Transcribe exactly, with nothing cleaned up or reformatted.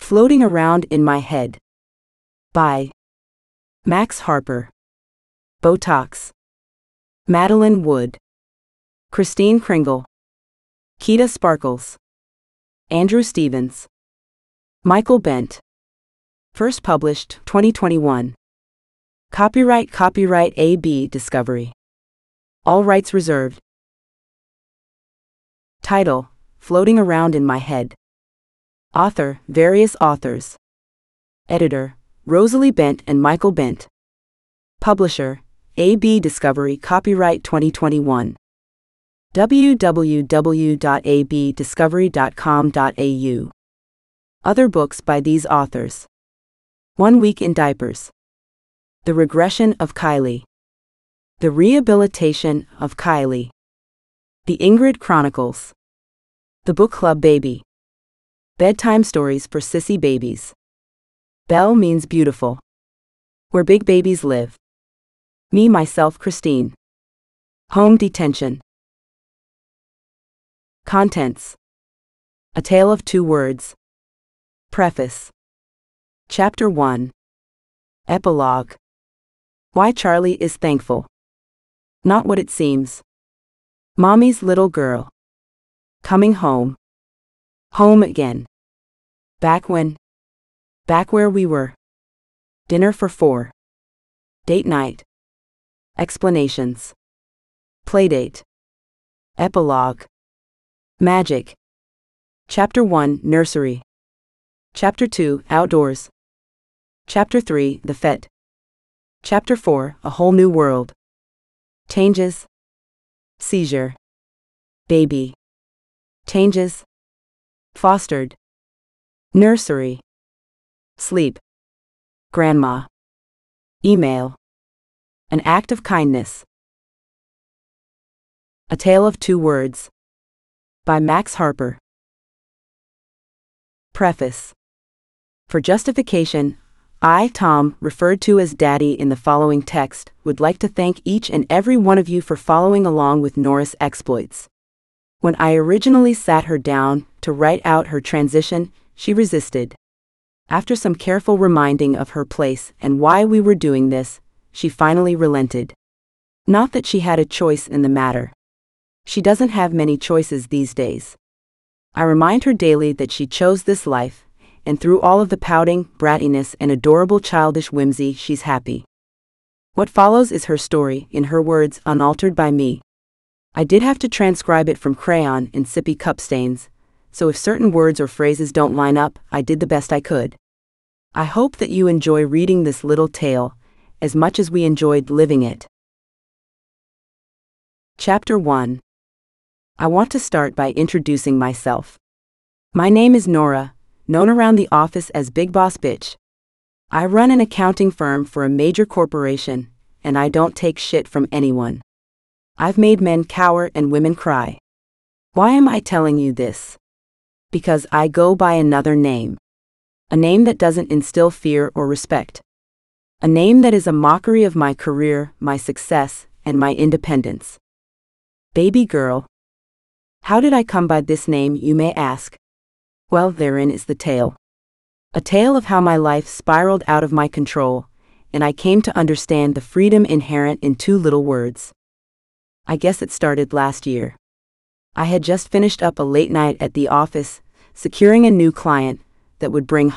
Floating Around in My Head. By Max Harper. Botox. Madeline Wood. Christine Kringle. Keita Sparkles. Andrew Stevens. Michael Bent. First published twenty twenty-one. Copyright Copyright A B Discovery. All rights reserved. Title: Floating Around in My Head. Author: various authors. Editor: Rosalie Bent and Michael Bent. Publisher: A B Discovery. Copyright twenty twenty-one. w w w dot a b discovery dot com dot a u. Other books by these authors. One Week in Diapers. The Regression of Kylie. The Rehabilitation of Kylie. The Ingrid Chronicles. The Book Club Baby. Bedtime Stories for Sissy Babies. Belle Means Beautiful. Where Big Babies Live. Me, Myself, Christine. Home Detention. Contents: A Tale of Two Words. Preface. Chapter one. Epilogue. Why Charlie is Thankful. Not What It Seems. Mommy's Little Girl. Coming Home. Home Again. Back When. Back Where We Were. Dinner for Four. Date Night. Explanations. Playdate. Epilogue. Magic. Chapter one. Nursery. Chapter two. Outdoors. Chapter three. The Fete. Chapter four. A Whole New World. Changes. Seizure. Baby. Changes. Fostered. Nursery. Sleep. Grandma. Email. An Act of Kindness. A Tale of Two Words. By Max Harper. Preface. For justification, I, Tom, referred to as Daddy in the following text, would like to thank each and every one of you for following along with Nora's exploits. When I originally sat her down to write out her transition, she resisted. After some careful reminding of her place and why we were doing this, she finally relented. Not that she had a choice in the matter. She doesn't have many choices these days. I remind her daily that she chose this life, and through all of the pouting, brattiness, and adorable childish whimsy, she's happy. What follows is her story, in her words, unaltered by me. I did have to transcribe it from crayon in sippy cup stains, so if certain words or phrases don't line up, I did the best I could. I hope that you enjoy reading this little tale, as much as we enjoyed living it. Chapter one. I want to start by introducing myself. My name is Nora, known around the office as Big Boss Bitch. I run an accounting firm for a major corporation, and I don't take shit from anyone. I've made men cower and women cry. Why am I telling you this? Because I go by another name. A name that doesn't instill fear or respect. A name that is a mockery of my career, my success, and my independence. Baby Girl. How did I come by this name, you may ask? Well, therein is the tale. A tale of how my life spiraled out of my control, and I came to understand the freedom inherent in two little words. I guess it started last year. I had just finished up a late night at the office, securing a new client that would bring